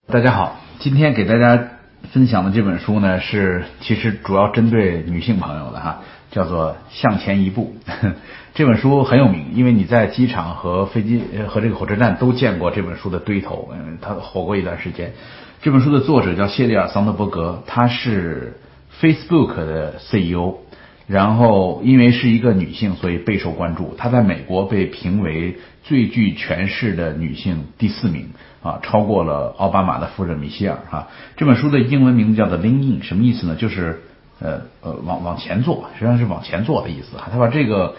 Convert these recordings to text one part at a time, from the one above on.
大家好，今天给大家分享的这本书呢，其实主要针对女性朋友的哈，叫做《向前一步》。这本书很有名，因为你在机场和飞机和这个火车站都见过这本书的堆头，它火过一段时间。这本书的作者叫谢利尔·桑德伯格，他是 Facebook 的 CEO。然后因为是一个女性，所以备受关注。她在美国被评为最具权势的女性第4名啊，超过了奥巴马的夫人米歇尔啊。这本书的英文名字叫做 Lean In， 什么意思呢？就是往前做，实际上是往前做的意思啊。他把这个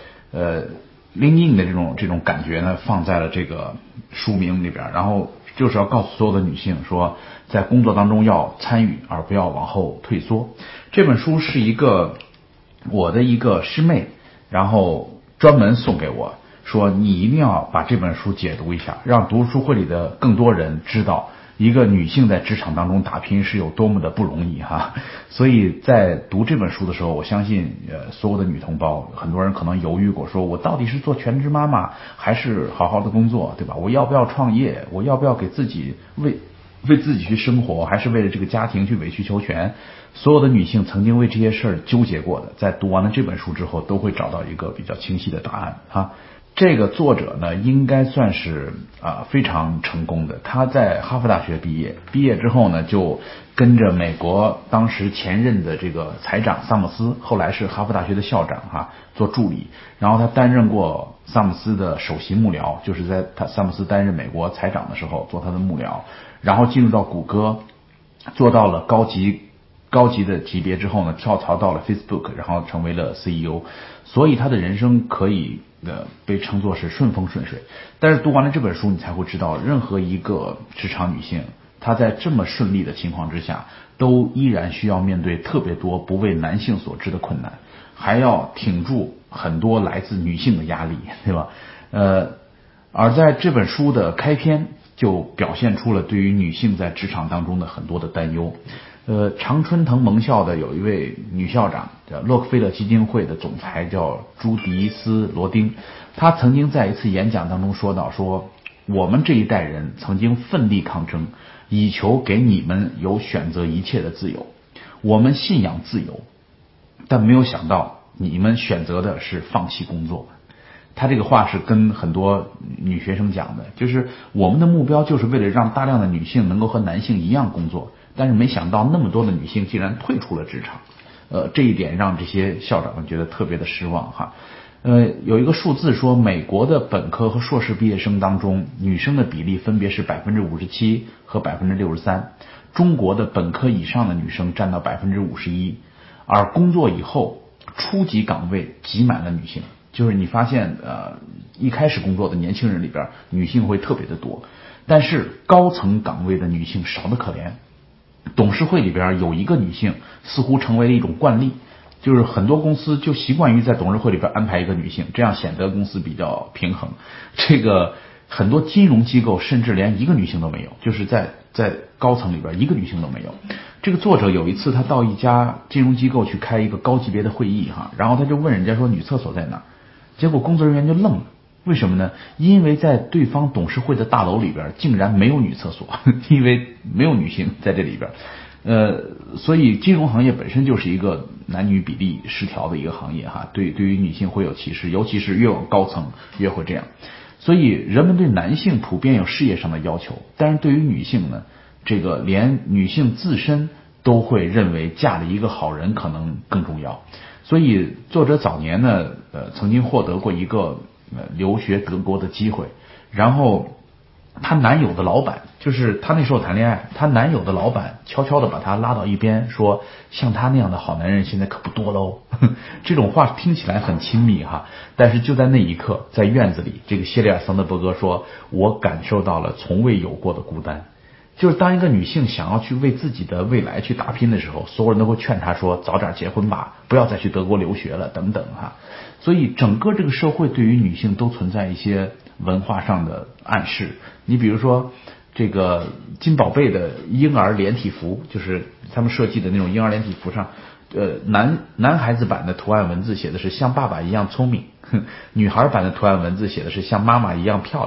Lean In 的这种感觉呢放在了这个书名里边，然后就是要告诉所有的女性说，在工作当中要参与，而不要往后退缩。这本书是我的一个师妹，然后专门送给我，说你一定要把这本书解读一下，让读书会里的更多人知道一个女性在职场当中打拼是有多么的不容易哈。所以在读这本书的时候，我相信所有的女同胞，很多人可能犹豫过，说我到底是做全职妈妈还是好好的工作，对吧？我要不要创业？我要不要给自己为自己去生活，还是为了这个家庭去委曲求全？所有的女性曾经为这些事儿纠结过的，在读完了这本书之后，都会找到一个比较清晰的答案啊。这个作者呢，应该算是非常成功的。他在哈佛大学毕业之后呢，就跟着美国当时前任的这个财长萨姆斯，后来是哈佛大学的校长做助理。然后他担任过萨姆斯的首席幕僚，就是在萨姆斯担任美国财长的时候做他的幕僚。然后进入到谷歌，做到了高级的级别之后呢，跳槽到了 Facebook， 然后成为了 CEO。所以他的人生可以被称作是顺风顺水。但是读完了这本书，你才会知道，任何一个职场女性，她在这么顺利的情况之下，都依然需要面对特别多不为男性所知的困难，还要挺住很多来自女性的压力，对吧？而在这本书的开篇就表现出了对于女性在职场当中的很多的担忧。常春藤盟校的有一位女校长，叫洛克菲勒基金会的总裁，叫朱迪斯·罗丁。她曾经在一次演讲当中说到，说我们这一代人曾经奋力抗争，以求给你们有选择一切的自由。我们信仰自由，但没有想到你们选择的是放弃工作。他这个话是跟很多女学生讲的，就是我们的目标就是为了让大量的女性能够和男性一样工作，但是没想到那么多的女性竟然退出了职场。这一点让这些校长们觉得特别的失望哈。有一个数字说，美国的本科和硕士毕业生当中，女生的比例分别是57%和63%，中国的本科以上的女生占到51%，而工作以后初级岗位挤满了女性。就是你发现一开始工作的年轻人里边，女性会特别的多，但是高层岗位的女性少得可怜。董事会里边有一个女性，似乎成为了一种惯例，就是很多公司就习惯于在董事会里边安排一个女性，这样显得公司比较平衡。这个很多金融机构甚至连一个女性都没有，就是在高层里边一个女性都没有。这个作者有一次他到一家金融机构去开一个高级别的会议然后他就问人家说女厕所在哪，结果工作人员就愣了。为什么呢？因为在对方董事会的大楼里边竟然没有女厕所，因为没有女性在这里边。所以金融行业本身就是一个男女比例失调的一个行业对于女性会有歧视，尤其是越往高层越会这样。所以人们对男性普遍有事业上的要求，但是对于女性呢，这个连女性自身都会认为嫁了一个好人可能更重要。所以作者早年呢曾经获得过一个留学德国的机会，然后她男友的老板，就是她那时候谈恋爱，她男友的老板悄悄的把她拉到一边，说像他那样的好男人现在可不多喽。这种话听起来很亲密但是就在那一刻，在院子里，这个谢利尔·桑德伯格说，我感受到了从未有过的孤单。就是当一个女性想要去为自己的未来去打拼的时候，所有人都会劝她说早点结婚吧，不要再去德国留学了等等所以整个这个社会对于女性都存在一些文化上的暗示。你比如说这个金宝贝的婴儿连体服，就是他们设计的那种婴儿连体服上男孩子版的图案文字写的是像爸爸一样聪明，女孩版的图案文字写的是像妈妈一样漂亮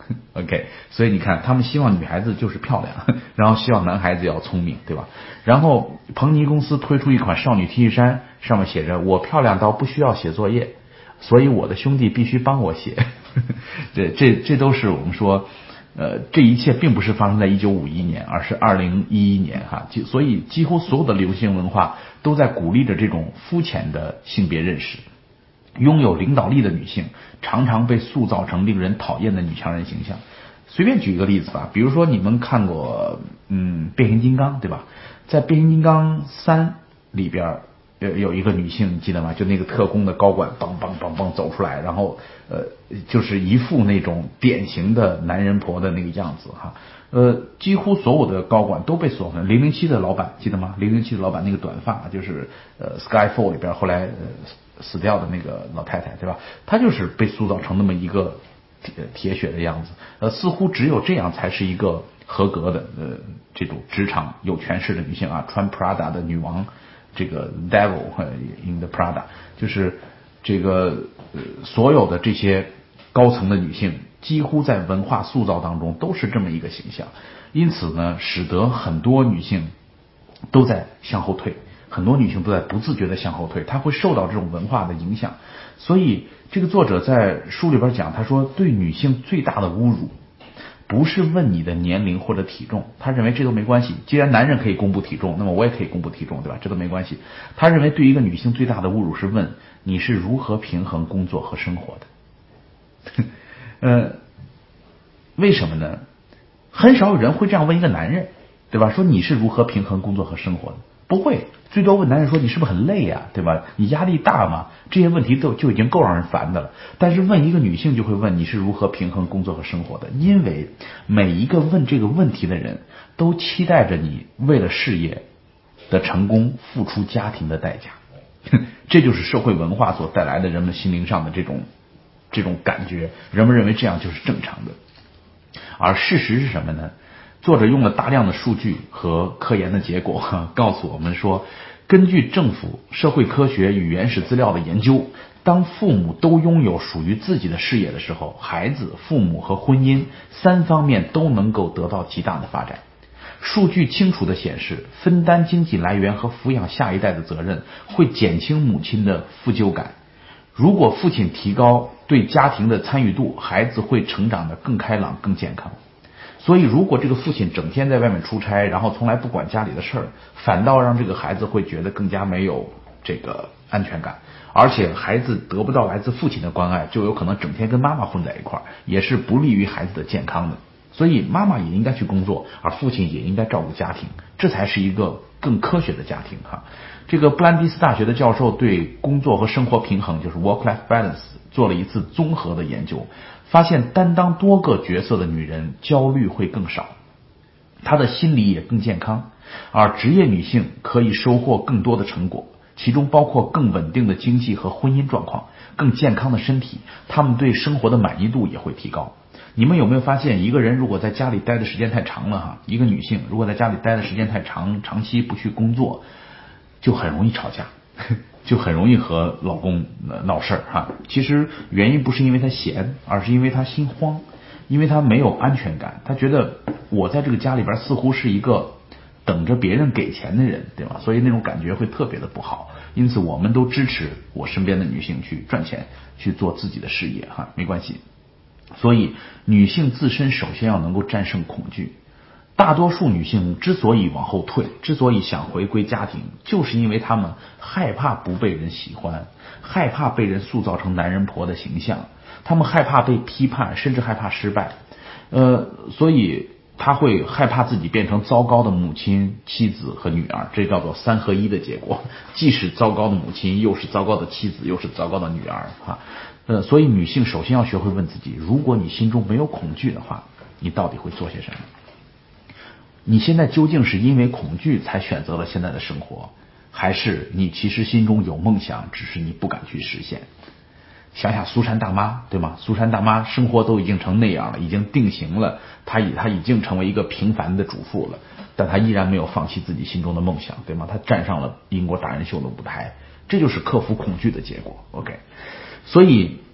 OK， 所以你看，他们希望女孩子就是漂亮，然后希望男孩子要聪明，对吧？然后彭尼公司推出一款少女 T 恤衫，上面写着我漂亮到不需要写作业，所以我的兄弟必须帮我写。这都是我们说这一切并不是发生在1951年，而是2011年哈。所以几乎所有的流行文化都在鼓励着这种肤浅的性别认识。拥有领导力的女性常常被塑造成令人讨厌的女强人形象。随便举一个例子吧，比如说你们看过变形金刚对吧？在变形金刚3里边有一个女性，你记得吗？就那个特工的高管梆梆梆梆走出来，然后就是一副那种典型的男人婆的那个样子哈。几乎所有的高管都被塑造成007的老板，记得吗？007的老板那个短发，就是Skyfall 里边后来死掉的那个老太太，对吧？她就是被塑造成那么一个铁血的样子。似乎只有这样才是一个合格的这种职场有权势的女性啊，穿 Prada 的女王，这个 Devil in the Prada， 就是这个所有的这些高层的女性几乎在文化塑造当中都是这么一个形象，因此呢，使得很多女性都在向后退，很多女性都在不自觉的向后退，她会受到这种文化的影响。所以这个作者在书里边讲，他说对女性最大的侮辱不是问你的年龄或者体重，他认为这都没关系，既然男人可以公布体重，那么我也可以公布体重，对吧？这都没关系。他认为对一个女性最大的侮辱是问你是如何平衡工作和生活的。为什么呢？很少有人会这样问一个男人，对吧？说你是如何平衡工作和生活的？不会，最多问男人说你是不是很累呀，对吧？你压力大吗？这些问题就已经够让人烦的了。但是问一个女性就会问你是如何平衡工作和生活的，因为每一个问这个问题的人都期待着你为了事业的成功付出家庭的代价。这就是社会文化所带来的人们心灵上的这种感觉，人们认为这样就是正常的。而事实是什么呢？作者用了大量的数据和科研的结果告诉我们说，根据政府、社会科学与原始资料的研究，当父母都拥有属于自己的事业的时候，孩子、父母和婚姻3方面都能够得到极大的发展。数据清楚地显示，分担经济来源和抚养下一代的责任会减轻母亲的负疚感。如果父亲提高对家庭的参与度，孩子会成长得更开朗、更健康。所以如果这个父亲整天在外面出差，然后从来不管家里的事儿，反倒让这个孩子会觉得更加没有这个安全感，而且孩子得不到来自父亲的关爱，就有可能整天跟妈妈混在一块儿，也是不利于孩子的健康的。所以妈妈也应该去工作，而父亲也应该照顾家庭，这才是一个更科学的家庭哈。这个布兰迪斯大学的教授对工作和生活平衡，就是 work-life balance 做了一次综合的研究，发现担当多个角色的女人焦虑会更少，她的心理也更健康，而职业女性可以收获更多的成果，其中包括更稳定的经济和婚姻状况，更健康的身体，她们对生活的满意度也会提高。你们有没有发现，一个人如果在家里待的时间太长了哈，一个女性如果在家里待的时间太长，长期不去工作，就很容易吵架，就很容易和老公闹事儿哈。其实原因不是因为她闲，而是因为她心慌，因为她没有安全感，她觉得我在这个家里边似乎是一个等着别人给钱的人，对吧？所以那种感觉会特别的不好。因此我们都支持我身边的女性去赚钱，去做自己的事业哈，没关系。所以女性自身首先要能够战胜恐惧。大多数女性之所以往后退，之所以想回归家庭，就是因为她们害怕不被人喜欢，害怕被人塑造成男人婆的形象，她们害怕被批判，甚至害怕失败。所以她会害怕自己变成糟糕的母亲、妻子和女儿，这叫做3合1的结果，既是糟糕的母亲，又是糟糕的妻子，又是糟糕的女儿啊。所以女性首先要学会问自己，如果你心中没有恐惧的话，你到底会做些什么？你现在究竟是因为恐惧才选择了现在的生活，还是你其实心中有梦想，只是你不敢去实现？想想苏珊大妈，对吗？苏珊大妈生活都已经成那样了，已经定型了，她已经成为一个平凡的主妇了，但她依然没有放弃自己心中的梦想，对吗？她站上了英国达人秀的舞台，这就是克服恐惧的结果。OK， 所以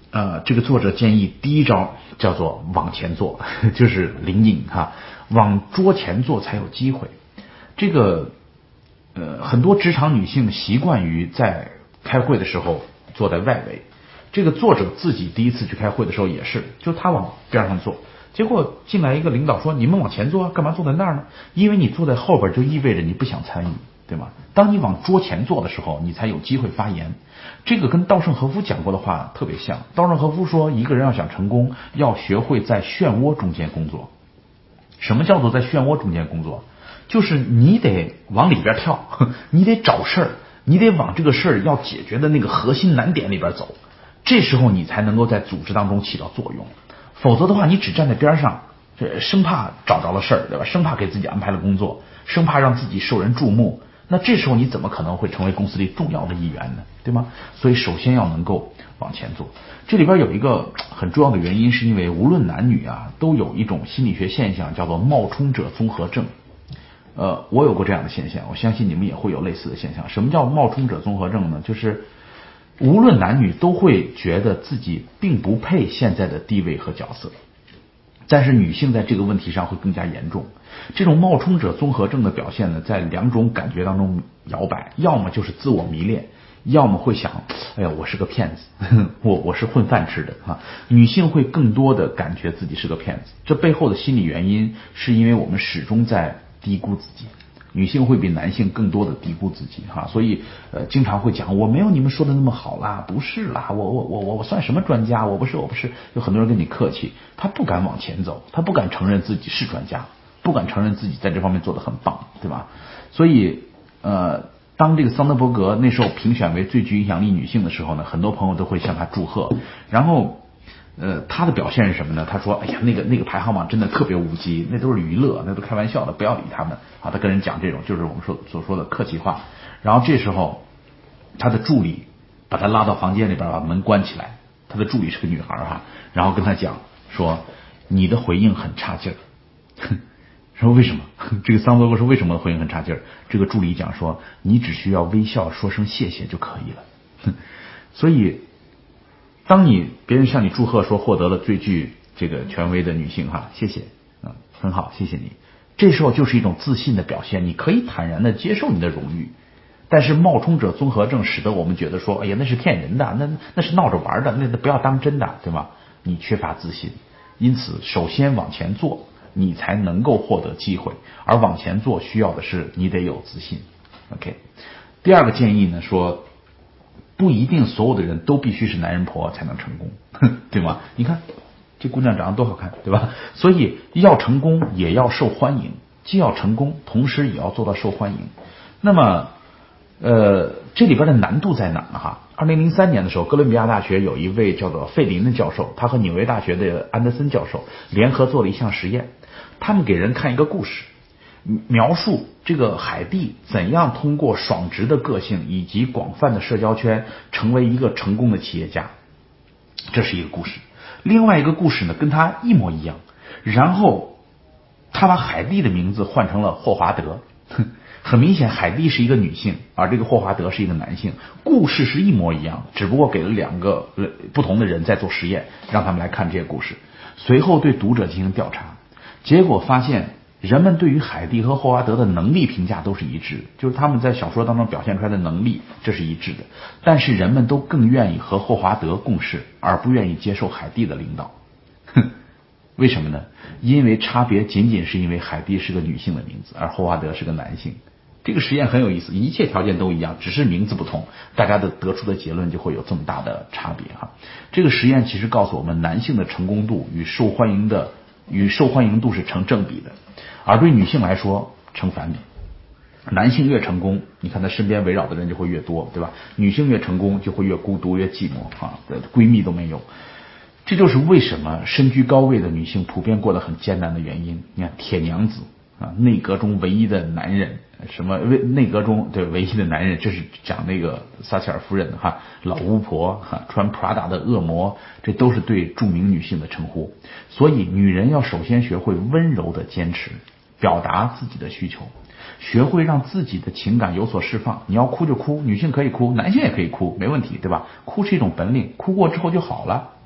这个作者建议第一招叫做往前坐，就是灵隐哈，往桌前坐才有机会。这个很多职场女性习惯于在开会的时候坐在外围。这个作者自己第一次去开会的时候也是，就他往边上坐，结果进来一个领导说：“你们往前坐啊，干嘛坐在那儿呢？”因为你坐在后边就意味着你不想参与，对吗？当你往桌前坐的时候，你才有机会发言。这个跟稻盛和夫讲过的话特别像。稻盛和夫说，一个人要想成功，要学会在漩涡中间工作。什么叫做在漩涡中间工作？就是你得往里边跳，你得找事儿，你得往这个事儿要解决的那个核心难点里边走。这时候你才能够在组织当中起到作用，否则的话，你只站在边上，生怕找着了事儿，对吧？生怕给自己安排了工作，生怕让自己受人注目。那这时候你怎么可能会成为公司里重要的一员呢？对吗？所以首先要能够往前做。这里边有一个很重要的原因，是因为无论男女啊，都有一种心理学现象叫做冒充者综合症。我有过这样的现象，我相信你们也会有类似的现象。什么叫冒充者综合症呢？就是无论男女都会觉得自己并不配现在的地位和角色，但是女性在这个问题上会更加严重。这种冒充者综合症的表现呢，在两种感觉当中摇摆，要么就是自我迷恋，要么会想，哎呀，我是个骗子，我是混饭吃的啊。女性会更多的感觉自己是个骗子，这背后的心理原因是因为我们始终在低估自己。女性会比男性更多的低估自己哈，所以经常会讲我没有你们说的那么好啦，不是啦，我算什么专家，我不是，有很多人跟你客气，他不敢往前走，他不敢承认自己是专家，不敢承认自己在这方面做得很棒，对吧？所以当这个桑德伯格那时候评选为最具影响力女性的时候呢，很多朋友都会向她祝贺，然后他的表现是什么呢？他说：“哎呀，那个排行榜真的特别无稽，那都是娱乐，那都开玩笑的，不要理他们啊。”他跟人讲这种就是我们所说的客气话。然后这时候，他的助理把他拉到房间里边，把门关起来。他的助理是个女孩哈，然后跟他讲说：“你的回应很差劲儿。”说为什么？这个桑德伯格说为什么回应很差劲儿？这个助理讲说：“你只需要微笑说声谢谢就可以了。”所以。当别人向你祝贺说获得了最具这个权威的女性哈，谢谢，很好，谢谢你。这时候就是一种自信的表现，你可以坦然的接受你的荣誉。但是冒充者综合症使得我们觉得说，哎呀，那是骗人的，那是闹着玩的，那不要当真的，对吗？你缺乏自信，因此首先往前做，你才能够获得机会。而往前做需要的是你得有自信。OK， 第二个建议呢说。不一定所有的人都必须是男人婆才能成功，对吗？你看这姑娘长得多好看，对吧？所以要成功也要受欢迎，既要成功，同时也要做到受欢迎。那么这里边的难度在哪呢？哈，2003年的时候，哥伦比亚大学有一位叫做费林的教授，他和纽约大学的安德森教授联合做了一项实验，他们给人看一个故事。描述这个海蒂怎样通过爽直的个性以及广泛的社交圈成为一个成功的企业家，这是一个故事。另外一个故事呢跟他一模一样，然后他把海蒂的名字换成了霍华德。很明显海蒂是一个女性，而这个霍华德是一个男性，故事是一模一样，只不过给了两个不同的人在做实验，让他们来看这些故事，随后对读者进行调查，结果发现人们对于海蒂和霍华德的能力评价都是一致，就是他们在小说当中表现出来的能力，这是一致的。但是人们都更愿意和霍华德共事，而不愿意接受海蒂的领导。为什么呢？因为差别仅仅是因为海蒂是个女性的名字，而霍华德是个男性。这个实验很有意思，一切条件都一样，只是名字不同，大家得出的结论就会有这么大的差别哈。这个实验其实告诉我们，男性的成功度与受欢迎度是成正比的。而对女性来说成反比，男性越成功，你看他身边围绕的人就会越多，对吧？女性越成功就会越孤独越寂寞啊，闺蜜都没有。这就是为什么身居高位的女性普遍过得很艰难的原因。你看铁娘子啊，内阁中唯一的男人，什么内阁中对唯一的男人，这是讲那个撒切尔夫人哈，老巫婆哈，穿 Prada 的恶魔，这都是对著名女性的称呼。所以女人要首先学会温柔的坚持，表达自己的需求，学会让自己的情感有所释放。你要哭就哭，女性可以哭，男性也可以哭，没问题，对吧？哭是一种本领，哭过之后就好了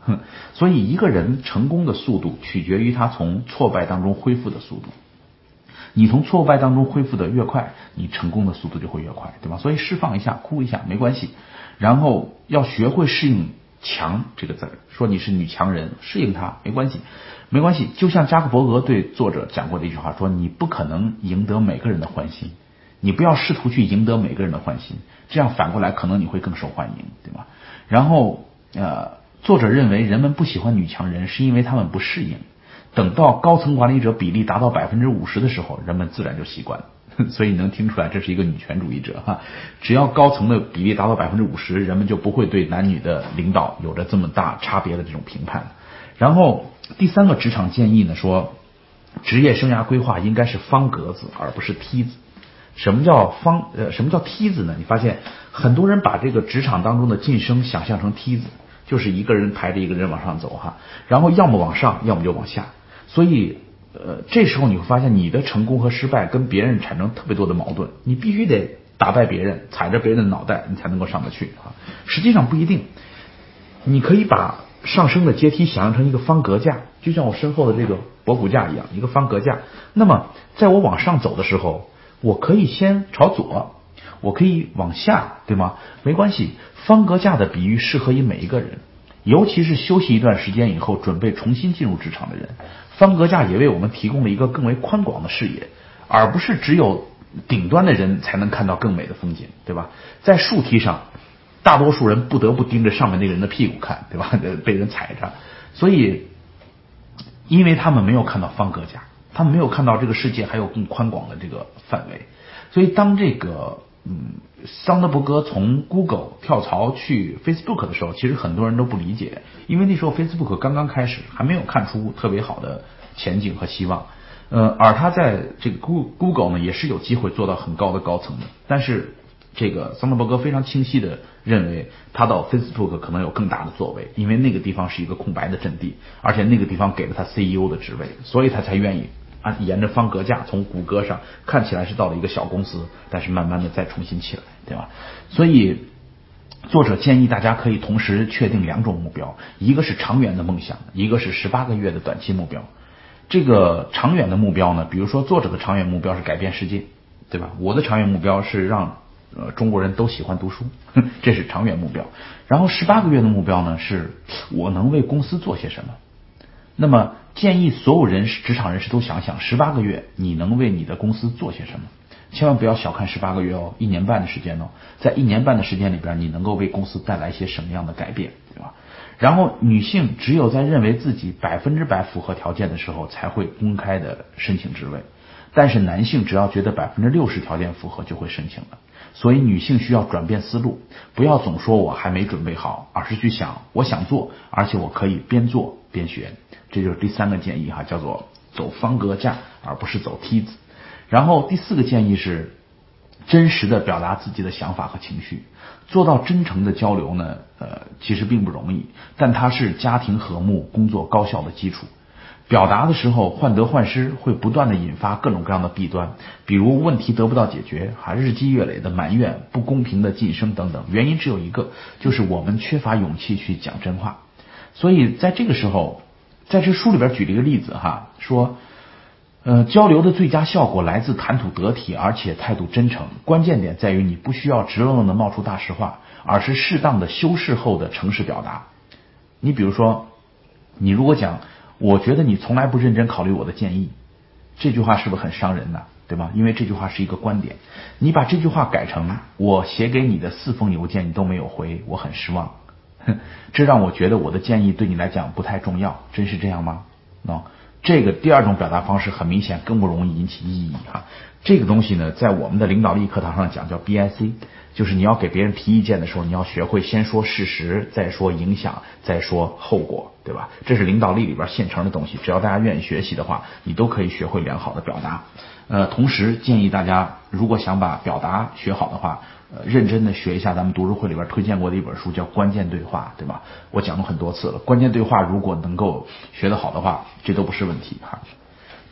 所以一个人成功的速度取决于他从挫败当中恢复的速度。你从挫败当中恢复的越快，你成功的速度就会越快，对吧？所以释放一下，哭一下没关系，然后要学会适应强这个字儿，说你是女强人，适应它没关系，没关系。就像加克伯格对作者讲过的一句话，说你不可能赢得每个人的欢心，你不要试图去赢得每个人的欢心，这样反过来可能你会更受欢迎，对吧？然后作者认为人们不喜欢女强人是因为他们不适应，等到高层管理者比例达到50%的时候，人们自然就习惯了。所以你能听出来这是一个女权主义者哈。只要高层的比例达到50%，人们就不会对男女的领导有着这么大差别的这种评判。然后第三个职场建议呢，说职业生涯规划应该是方格子而不是梯子。什么叫梯子呢？你发现很多人把这个职场当中的晋升想象成梯子，就是一个人排着一个人往上走哈，然后要么往上，要么就往下。所以这时候你会发现你的成功和失败跟别人产生特别多的矛盾，你必须得打败别人，踩着别人的脑袋，你才能够上得去啊。实际上不一定，你可以把上升的阶梯想象成一个方格架，就像我身后的这个博古架一样，一个方格架。那么在我往上走的时候，我可以先朝左，我可以往下，对吗？没关系，方格架的比喻适合于每一个人，尤其是休息一段时间以后准备重新进入职场的人。方格架也为我们提供了一个更为宽广的视野，而不是只有顶端的人才能看到更美的风景，对吧？在树梯上，大多数人不得不盯着上面那个人的屁股看，对吧？被人踩着，所以因为他们没有看到方格架，他们没有看到这个世界还有更宽广的这个范围，所以当这个桑德伯格从 Google 跳槽去 Facebook 的时候，其实很多人都不理解，因为那时候 Facebook 刚刚开始，还没有看出特别好的前景和希望。而他在这个 Google 呢，也是有机会做到很高的高层的，但是这个桑德伯格非常清晰的认为，他到 Facebook 可能有更大的作为，因为那个地方是一个空白的阵地，而且那个地方给了他 CEO 的职位，所以他才愿意沿着方格架从谷歌上看起来是到了一个小公司，但是慢慢的再重新起来，对吧？所以作者建议大家可以同时确定两种目标，一个是长远的梦想，一个是18个月的短期目标。这个长远的目标呢，比如说作者的长远目标是改变世界，对吧？我的长远目标是让中国人都喜欢读书，这是长远目标。然后18个月的目标呢，是我能为公司做些什么。那么建议所有职场人士都想想18个月你能为你的公司做些什么。千万不要小看18个月哦，1年半的时间哦，在1年半的时间里边，你能够为公司带来一些什么样的改变，对吧？然后女性只有在认为自己100%符合条件的时候，才会公开的申请职位，但是男性只要觉得60%条件符合就会申请了。所以女性需要转变思路，不要总说我还没准备好，而是去想我想做，而且我可以边做边学。这就是第3个建议哈，叫做走方格架而不是走梯子。然后第4个建议是真实的表达自己的想法和情绪。做到真诚的交流呢，其实并不容易，但它是家庭和睦、工作高效的基础。表达的时候患得患失，会不断的引发各种各样的弊端，比如问题得不到解决，日积月累的埋怨，不公平的晋升等等。原因只有一个，就是我们缺乏勇气去讲真话。所以在这个时候，在这书里边举了一个例子哈，说交流的最佳效果来自谈吐得体，而且态度真诚。关键点在于你不需要直愣愣的冒出大实话，而是适当的修饰后的诚实表达。你比如说，你如果讲我觉得你从来不认真考虑我的建议，这句话是不是很伤人呢？对吧？因为这句话是一个观点。你把这句话改成我写给你的4封邮件你都没有回，我很失望，这让我觉得我的建议对你来讲不太重要，真是这样吗？这个第2种表达方式很明显更不容易引起异议哈。这个东西呢，在我们的领导力课堂上讲叫 BIC， 就是你要给别人提意见的时候，你要学会先说事实，再说影响，再说后果，对吧？这是领导力里边现成的东西，只要大家愿意学习的话，你都可以学会良好的表达。同时建议大家，如果想把表达学好的话，认真的学一下咱们读书会里边推荐过的一本书叫《关键对话》，对吧？我讲过很多次了，关键对话如果能够学得好的话，这都不是问题哈。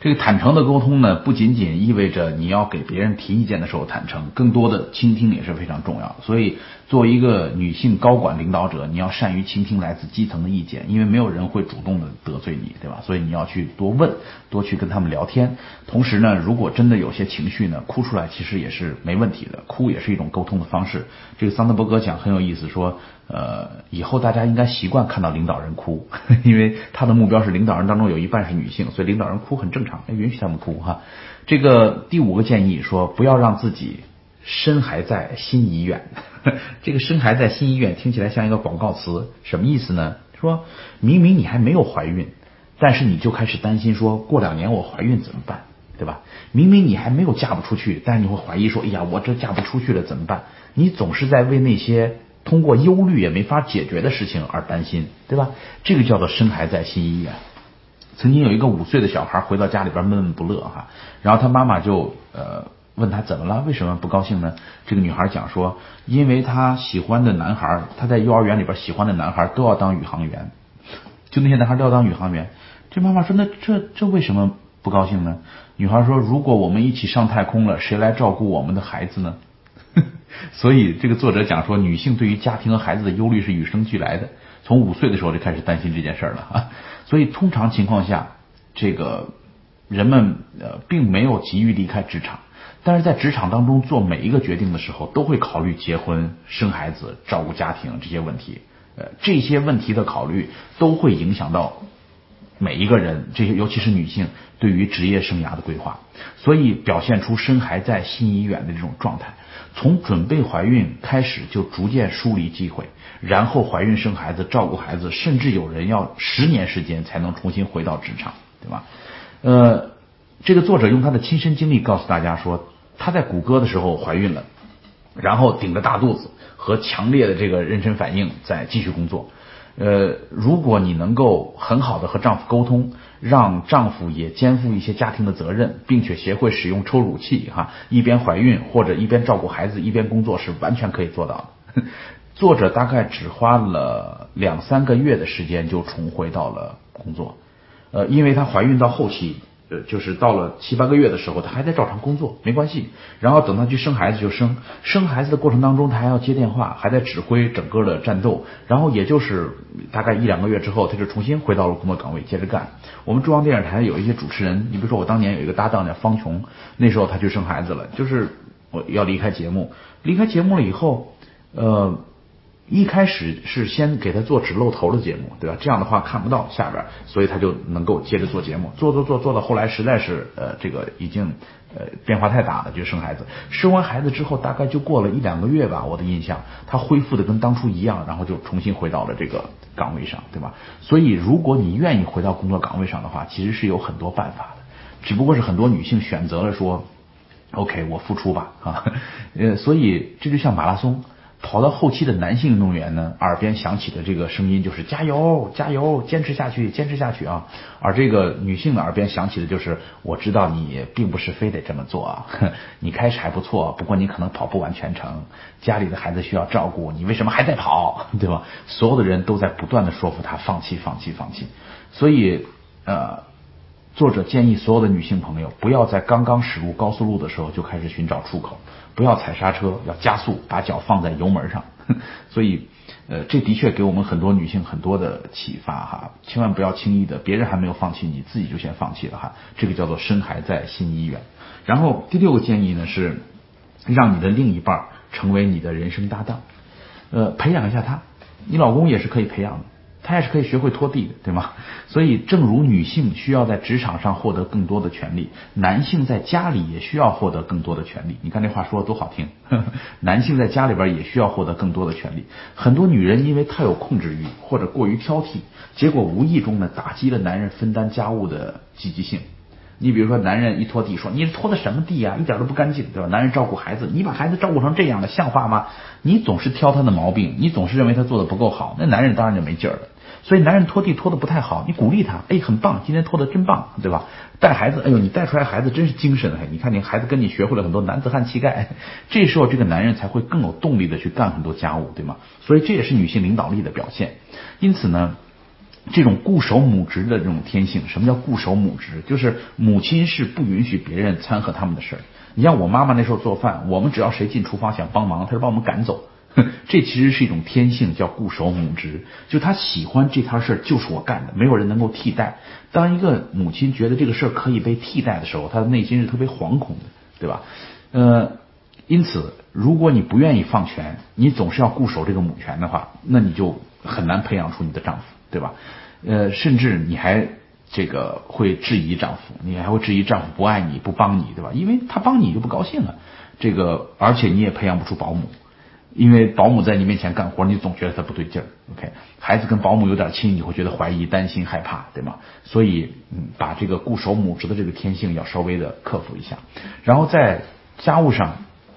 这个坦诚的沟通呢，不仅仅意味着你要给别人提意见的时候坦诚，更多的倾听也是非常重要的。所以作为一个女性高管领导者，你要善于倾听来自基层的意见，因为没有人会主动的得罪你，对吧？所以你要去多问，多去跟他们聊天。同时呢，如果真的有些情绪呢，哭出来其实也是没问题的，哭也是一种沟通的方式。这个桑德伯格讲很有意思，说以后大家应该习惯看到领导人哭，因为他的目标是领导人当中有一半是女性，所以领导人哭很正常，允许他们哭哈。这个第5个建议说，不要让自己身还在心已远。这个身还在心已远听起来像一个广告词，什么意思呢？说明明你还没有怀孕，但是你就开始担心说过2年我怀孕怎么办，对吧？明明你还没有嫁不出去，但是你会怀疑说，哎呀，我这嫁不出去了怎么办？你总是在为那些通过忧虑也没法解决的事情而担心，对吧？这个叫做身还在心已远。曾经有一个5岁的小孩回到家里边闷闷不乐哈，然后他妈妈就问他怎么了，为什么不高兴呢？这个女孩讲说，因为他喜欢的男孩，他在幼儿园里边喜欢的男孩都要当宇航员，就那些男孩都要当宇航员。这妈妈说，那这为什么不高兴呢？女孩说，如果我们一起上太空了，谁来照顾我们的孩子呢？所以这个作者讲说，女性对于家庭和孩子的忧虑是与生俱来的，从5岁的时候就开始担心这件事了啊。所以通常情况下，这个人们并没有急于离开职场，但是在职场当中做每一个决定的时候，都会考虑结婚、生孩子、照顾家庭这些问题。这些问题的考虑都会影响到每一个人，这些尤其是女性对于职业生涯的规划，所以表现出身还在心已远的这种状态。从准备怀孕开始就逐渐疏离机会，然后怀孕生孩子照顾孩子，甚至有人要10年时间才能重新回到职场，对吧？这个作者用他的亲身经历告诉大家说，他在谷歌的时候怀孕了，然后顶着大肚子和强烈的这个妊娠反应在继续工作。如果你能够很好的和丈夫沟通，让丈夫也肩负一些家庭的责任，并且学会使用抽乳器一边怀孕或者一边照顾孩子一边工作，是完全可以做到的。作者大概只花了2-3个月的时间就重回到了工作。因为她怀孕到后期就是到了7-8个月的时候，她还在照常工作，没关系。然后等她去生孩子就生孩子的过程当中，她还要接电话，还在指挥整个的战斗。然后也就是大概1-2个月之后，她就重新回到了工作岗位接着干。我们中央电视台有一些主持人，你比如说我当年有一个搭档叫方琼，那时候她就生孩子了，就是我要离开节目了以后，一开始是先给他做只露头的节目，对吧？这样的话看不到下边，所以他就能够接着做节目，做到后来实在是这个已经变化太大了，就生孩子。生完孩子之后大概就过了1-2个月吧，我的印象，他恢复的跟当初一样，然后就重新回到了这个岗位上，对吧？所以如果你愿意回到工作岗位上的话，其实是有很多办法的，只不过是很多女性选择了说 OK 我付出吧所以这就像马拉松跑到后期的男性运动员呢，耳边响起的这个声音就是加油加油，坚持下去啊。而这个女性的耳边响起的就是我知道你并不是非得这么做啊，你开始还不错，不过你可能跑不完全程，家里的孩子需要照顾，你为什么还在跑，对吧？所有的人都在不断的说服她放弃。所以作者建议所有的女性朋友不要在刚刚驶入高速路的时候就开始寻找出口，不要踩刹车，要加速，把脚放在油门上。所以这的确给我们很多女性很多的启发千万不要轻易的，别人还没有放弃，你自己就先放弃了这个叫做身还在心已远。然后第6个建议呢是让你的另一半成为你的人生搭档，培养一下他，你老公也是可以培养的，他也是可以学会拖地的，对吗？所以正如女性需要在职场上获得更多的权利，男性在家里也需要获得更多的权利。你看这话说的多好听，男性在家里边也需要获得更多的权利。很多女人因为太有控制欲或者过于挑剔，结果无意中呢打击了男人分担家务的积极性。你比如说男人一拖地说你拖的什么地啊，一点都不干净，对吧？男人照顾孩子，你把孩子照顾成这样了，像话吗？你总是挑他的毛病，你总是认为他做的不够好，那男人当然就没劲儿了。所以男人拖地拖的不太好，你鼓励他，很棒，今天拖的真棒，对吧？带孩子，你带出来孩子真是精神，你看你孩子跟你学会了很多男子汉气概，这时候这个男人才会更有动力的去干很多家务，对吗？所以这也是女性领导力的表现。因此呢， 这种固守母职的这种天性。什么叫固守母职？就是母亲是不允许别人掺和他们的事儿。你像我妈妈那时候做饭，我们只要谁进厨房想帮忙，她就把我们赶走。这其实是一种天性，叫固守母职。就她喜欢这摊事儿就是我干的，没有人能够替代。当一个母亲觉得这个事儿可以被替代的时候，她的内心是特别惶恐的，对吧？因此，如果你不愿意放权，你总是要固守这个母权的话，那你就很难培养出你的丈夫，对吧？甚至你还会质疑丈夫，你还会质疑丈夫不爱你、不帮你，对吧？因为他帮你就不高兴了。而且你也培养不出保姆，因为保姆在你面前干活，你总觉得他不对劲儿。OK， 孩子跟保姆有点亲，你会觉得怀疑、担心、害怕，对吗？所以，把这个固守母职的这个天性要稍微的克服一下。然后在家务上，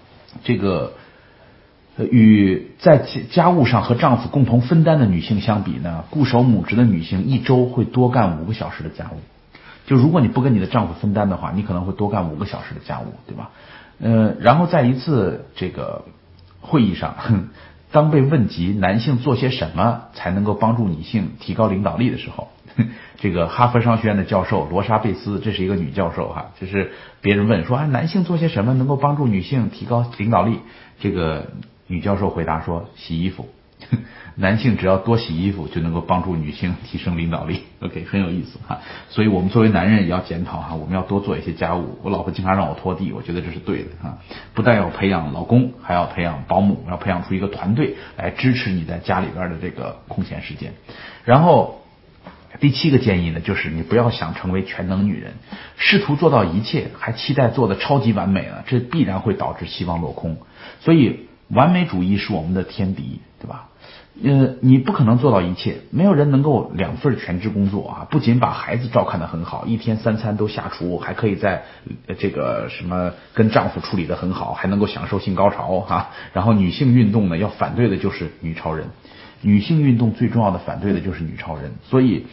与在家务上和丈夫共同分担的女性相比呢，固守母职的女性一周会多干5个小时的家务。就如果你不跟你的丈夫分担的话，你可能会多干5个小时的家务，对吧？然后在一次会议上，当被问及男性做些什么才能够帮助女性提高领导力的时候，哈佛商学院的教授罗莎贝斯，这是一个女教授哈，就是别人问说男性做些什么能够帮助女性提高领导力，女教授回答说洗衣服。男性只要多洗衣服就能够帮助女性提升领导力。OK， 很有意思哈。所以我们作为男人也要检讨哈，我们要多做一些家务。我老婆经常让我拖地，我觉得这是对的哈。不但要培养老公，还要培养保姆，要培养出一个团队来支持你在家里边的这个空闲时间。然后第7个建议呢，就是你不要想成为全能女人，试图做到一切，还期待做的超级完美了，这必然会导致希望落空。所以完美主义是我们的天敌，对吧？你不可能做到一切，没有人能够2份全职工作啊！不仅把孩子照看得很好，1天3餐都下厨，还可以在跟丈夫处理得很好，还能够享受性高潮哈。然后女性运动呢，要反对的就是女超人。女性运动最重要的反对的就是女超人。所以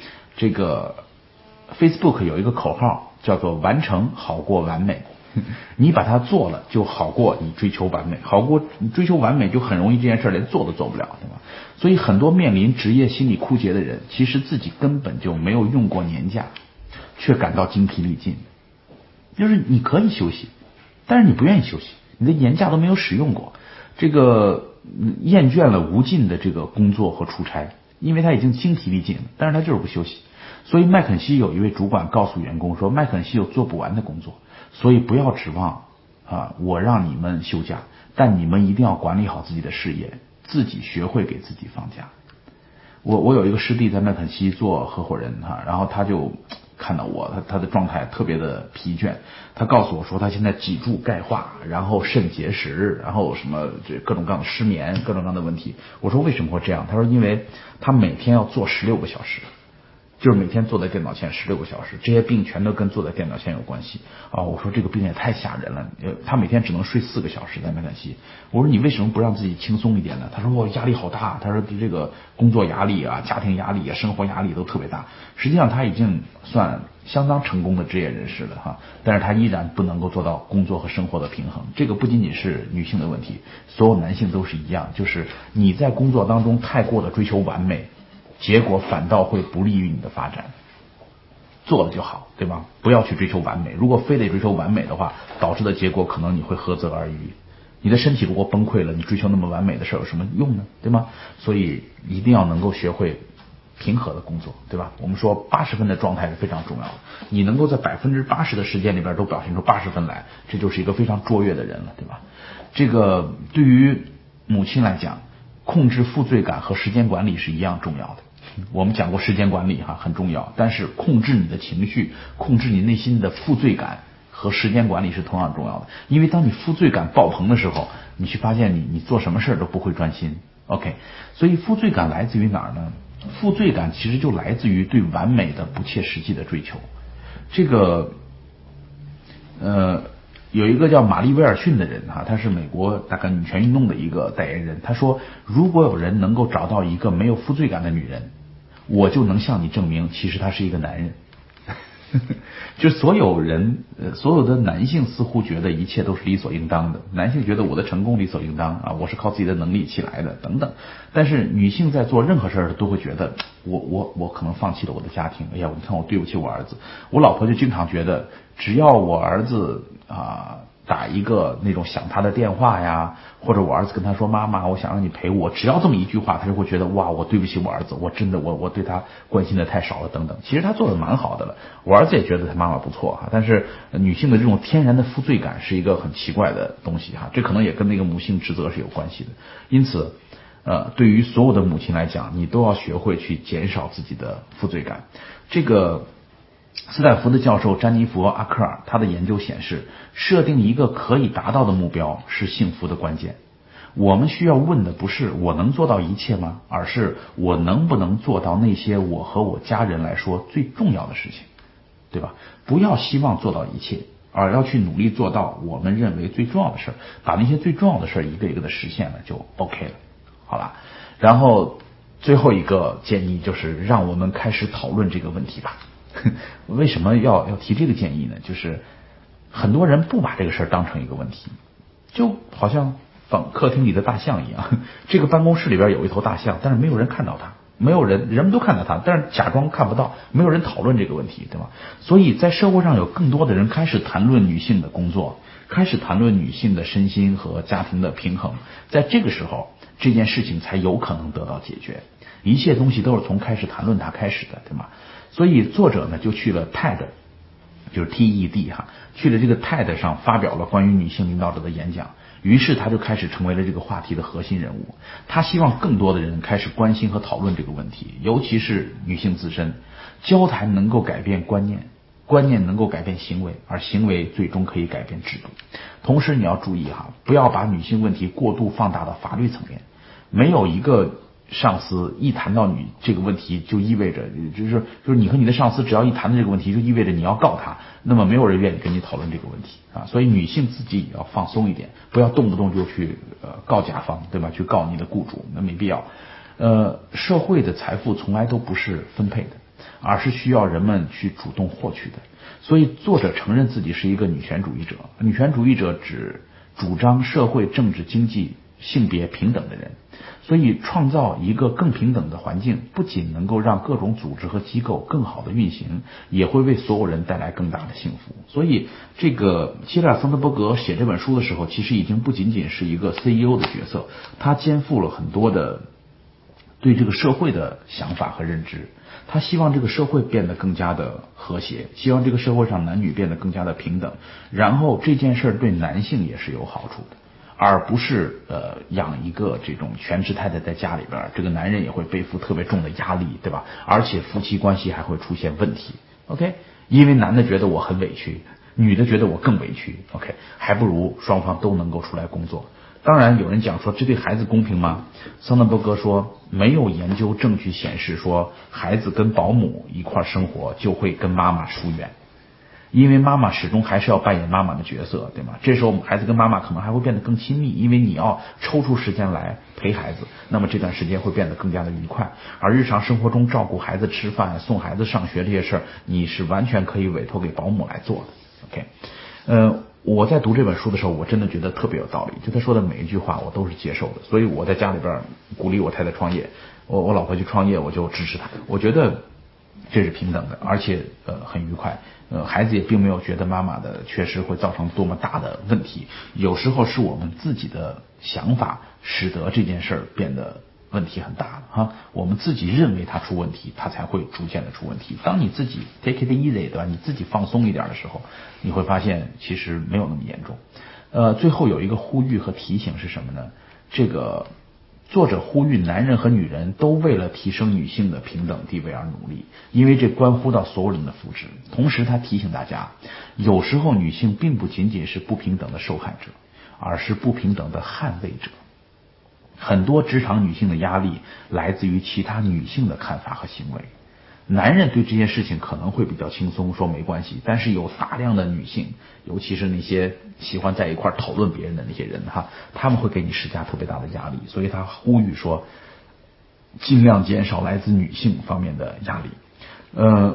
Facebook 有一个口号叫做完成好过完美。你把它做了就好过你追求完美，好过你追求完美就很容易这件事连做都做不了，对吧？所以很多面临职业心理枯竭的人，其实自己根本就没有用过年假，却感到精疲力尽。就是你可以休息，但是你不愿意休息，你的年假都没有使用过，厌倦了无尽的工作和出差，因为他已经精疲力尽了，但是他就是不休息。所以麦肯锡有一位主管告诉员工说，麦肯锡有做不完的工作，所以不要指望我让你们休假，但你们一定要管理好自己的事业，自己学会给自己放假。我有一个师弟在麦肯锡做合伙人哈，然后他就看到他的状态特别的疲倦，他告诉我说他现在脊柱钙化，然后肾结石，然后各种各样的失眠，各种各样的问题。我说为什么会这样？他说因为他每天要做16个小时。就是每天坐在电脑前16个小时，这些病全都跟坐在电脑前有关系啊！我说这个病也太吓人了，他每天只能睡4个小时在麦肯锡。我说你为什么不让自己轻松一点呢？他说我压力好大，他说这个工作压力啊、家庭压力啊、生活压力都特别大。实际上他已经算相当成功的职业人士了哈，但是他依然不能够做到工作和生活的平衡。这个不仅仅是女性的问题，所有男性都是一样，就是你在工作当中太过的追求完美，结果反倒会不利于你的发展。做了就好，对吧？不要去追求完美，如果非得追求完美的话，导致的结果可能你会何泽而渔。你的身体如果崩溃了，你追求那么完美的事有什么用呢？对吗？所以一定要能够学会平和的工作，对吧？我们说80分的状态是非常重要的，你能够在80%的时间里边都表现出80分来，这就是一个非常卓越的人了，对吧？对于母亲来讲，控制负罪感和时间管理是一样重要的。我们讲过时间管理很重要，但是控制你的情绪，控制你内心的负罪感和时间管理是同样重要的。因为当你负罪感爆棚的时候，你去发现你做什么事都不会专心。OK， 所以负罪感来自于哪儿呢？负罪感其实就来自于对完美的不切实际的追求。有一个叫玛丽威尔逊的人他是美国大概女权运动的一个代言人。他说，如果有人能够找到一个没有负罪感的女人，我就能向你证明其实他是一个男人。 就所有人，所有的男性似乎觉得一切都是理所应当的，男性觉得我的成功理所应当啊，我是靠自己的能力起来的等等。但是女性在做任何事儿都会觉得，我可能放弃了我的家庭，哎呀，你看我对不起我儿子。我老婆就经常觉得，只要我儿子打一个那种想他的电话呀，或者我儿子跟他说妈妈我想让你陪我，只要这么一句话，他就会觉得哇我对不起我儿子，我真的我对他关心的太少了等等。其实他做的蛮好的了，我儿子也觉得他妈妈不错哈。但是女性的这种天然的负罪感是一个很奇怪的东西哈，这可能也跟那个母性职责是有关系的。因此对于所有的母亲来讲，你都要学会去减少自己的负罪感。这个斯坦福的教授詹妮弗·阿克尔，他的研究显示，设定一个可以达到的目标是幸福的关键。我们需要问的不是我能做到一切吗，而是我能不能做到那些我和我家人来说最重要的事情，对吧？不要希望做到一切，而要去努力做到我们认为最重要的事，把那些最重要的事一个一个的实现了就 OK 了，好了。然后最后一个建议就是让我们开始讨论这个问题吧。为什么要提这个建议呢？就是很多人不把这个事儿当成一个问题，就好像放客厅里的大象一样。这个办公室里边有一头大象，但是没有人看到它，没有人们都看到它，但是假装看不到，没有人讨论这个问题，对吧？所以在社会上有更多的人开始谈论女性的工作，开始谈论女性的身心和家庭的平衡，在这个时候这件事情才有可能得到解决。一切东西都是从开始谈论它开始的，对吗？所以作者呢就去了 TED， 就是 TED 哈，去了这个 TED 上发表了关于女性领导者的演讲，于是他就开始成为了这个话题的核心人物。他希望更多的人开始关心和讨论这个问题，尤其是女性自身。交谈能够改变观念，观念能够改变行为，而行为最终可以改变制度。同时你要注意哈，不要把女性问题过度放大到法律层面。没有一个上司一谈到你这个问题就意味着就是你和你的上司只要一谈到这个问题就意味着你要告他，那么没有人愿意跟你讨论这个问题啊。所以女性自己也要放松一点，不要动不动就去告甲方，对吧？去告你的雇主，那没必要。社会的财富从来都不是分配的，而是需要人们去主动获取的。所以作者承认自己是一个女权主义者。女权主义者指主张社会、政治、经济、性别平等的人。所以创造一个更平等的环境，不仅能够让各种组织和机构更好的运行，也会为所有人带来更大的幸福。所以这个希拉桑德伯格写这本书的时候，其实已经不仅仅是一个 CEO 的角色，他肩负了很多的对这个社会的想法和认知。他希望这个社会变得更加的和谐，希望这个社会上男女变得更加的平等，然后这件事对男性也是有好处的，而不是养一个这种全职太太在家里边，这个男人也会背负特别重的压力，对吧？而且夫妻关系还会出现问题 ，OK？ 因为男的觉得我很委屈，女的觉得我更委屈 ，OK？ 还不如双方都能够出来工作。当然有人讲说这对孩子公平吗？桑德伯格说没有研究证据显示说孩子跟保姆一块生活就会跟妈妈疏远，因为妈妈始终还是要扮演妈妈的角色，对吗？这时候孩子跟妈妈可能还会变得更亲密，因为你要抽出时间来陪孩子，那么这段时间会变得更加的愉快。而日常生活中照顾孩子吃饭、送孩子上学这些事儿，你是完全可以委托给保姆来做的。OK，我在读这本书的时候，我真的觉得特别有道理，就他说的每一句话我都是接受的，所以我在家里边鼓励我太太创业，我老婆去创业我就支持她，我觉得这是平等的，而且很愉快。孩子也并没有觉得妈妈的缺失会造成多么大的问题，有时候是我们自己的想法使得这件事儿变得问题很大了哈。我们自己认为它出问题，它才会逐渐的出问题。当你自己 take it easy， 对吧？你自己放松一点的时候，你会发现其实没有那么严重。最后有一个呼吁和提醒是什么呢？这个作者呼吁男人和女人都为了提升女性的平等地位而努力，因为这关乎到所有人的福祉。同时他提醒大家，有时候女性并不仅仅是不平等的受害者，而是不平等的捍卫者。很多职场女性的压力来自于其他女性的看法和行为。男人对这件事情可能会比较轻松，说没关系，但是有大量的女性，尤其是那些喜欢在一块讨论别人的那些人哈，他们会给你施加特别大的压力，所以他呼吁说，尽量减少来自女性方面的压力。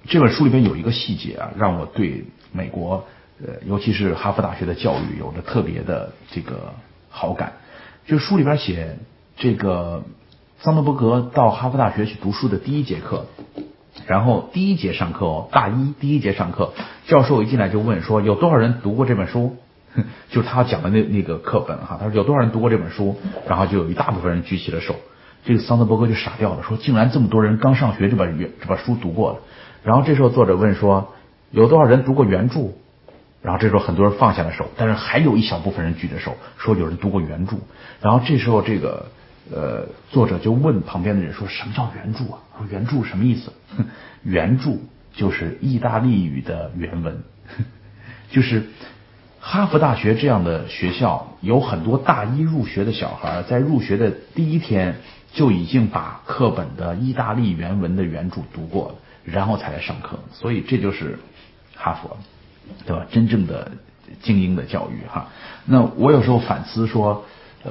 这本书里边有一个细节啊，让我对美国尤其是哈佛大学的教育有着特别的这个好感。就是书里边写，这个桑德伯格到哈佛大学去读书的第一节课，然后第一节上课大一第一节上课，教授一进来就问说有多少人读过这本书？就是他讲的那个课本哈，他说有多少人读过这本书？然后就有一大部分人举起了手。这个桑德伯格就傻掉了，说竟然这么多人刚上学就把书读过了。然后这时候作者问说有多少人读过原著？然后这时候很多人放下了手，但是还有一小部分人举着手说有人读过原著。然后这时候这个作者就问旁边的人说什么叫原著啊？说原著什么意思？原著就是意大利语的原文。就是哈佛大学这样的学校有很多大一入学的小孩在入学的第一天就已经把课本的意大利原文的原著读过了，然后才来上课。所以这就是哈佛，对吧？真正的精英的教育哈。那我有时候反思说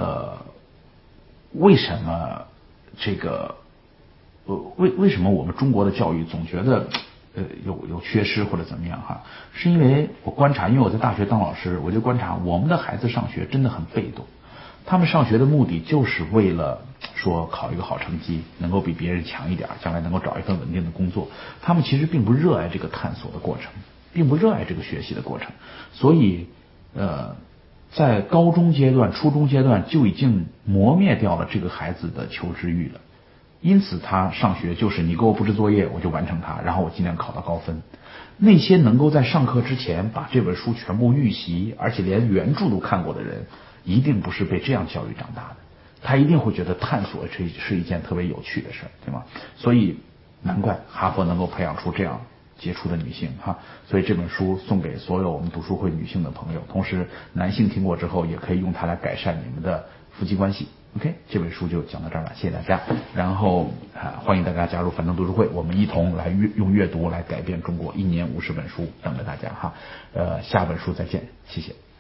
为什么这个为什么我们中国的教育总觉得有缺失或者怎么样哈？是因为我观察，因为我在大学当老师，我就观察我们的孩子上学真的很被动。他们上学的目的就是为了说考一个好成绩，能够比别人强一点，将来能够找一份稳定的工作。他们其实并不热爱这个探索的过程，并不热爱这个学习的过程。所以在高中阶段、初中阶段就已经磨灭掉了这个孩子的求知欲了。因此他上学就是你给我布置作业我就完成它，然后我尽量考到高分。那些能够在上课之前把这本书全部预习，而且连原著都看过的人，一定不是被这样教育长大的。他一定会觉得探索是一件特别有趣的事，对吗？所以难怪哈佛能够培养出这样杰出的女性哈。所以这本书送给所有我们读书会女性的朋友，同时男性听过之后也可以用它来改善你们的夫妻关系。OK， 这本书就讲到这儿了，谢谢大家。然后欢迎大家加入樊登读书会，我们一同来用阅读来改变中国，1年50本书等着大家哈。下本书再见，谢谢。